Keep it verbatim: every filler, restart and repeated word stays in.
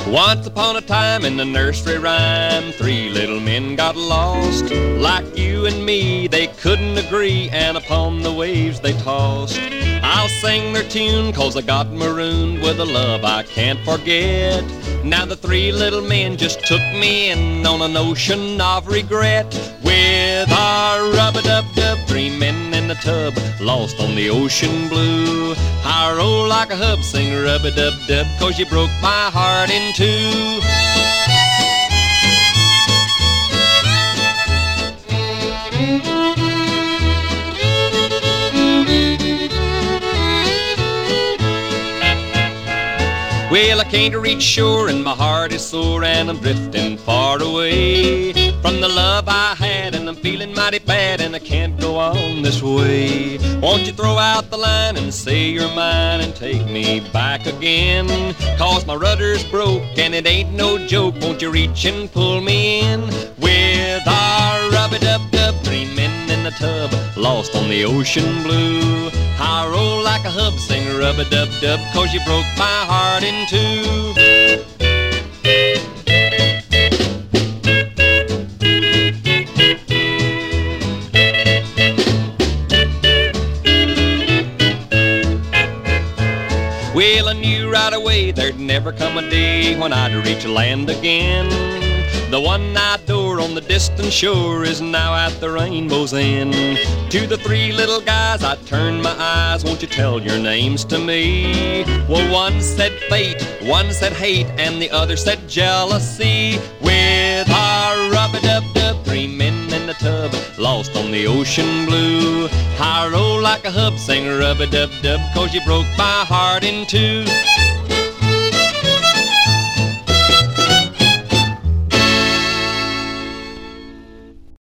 Once upon a time in the nursery rhyme, three little men got lost. Like you and me, they couldn't agree, and upon the waves they tossed. I'll sing their tune, cause I got marooned with a love I can't forget. Now the three little men just took me in on an ocean of regret. With our rub-a-dub-dub, three men in the tub, lost on the ocean blue. I roll like a hub, sing rub-a-dub-dub, cause you broke my heart in two. Well, I can't reach shore and my heart is sore and I'm drifting far away from the love I had, and I'm feeling mighty bad and I can't go on this way. Won't you throw out the line and say you're mine and take me back again? Cause my rudder's broke and it ain't no joke. Won't you reach and pull me in? With our rub-a-dub-dub, three men in the tub, lost on the ocean blue. I roll like a hub, sing rub-a-dub-dub, cause you broke my heart in two. Well, I knew right away there'd never come a day when I'd reach land again. The one-eyed door on the distant shore is now at the rainbow's end. To the three little guys I turned my eyes, won't you tell your names to me? Well, one said fate, one said hate, and the other said jealousy. With our rub-a-dub-dub, three men in the tub, lost on the ocean blue. I roll like a hub, sing rub-a-dub-dub, cause you broke my heart in two.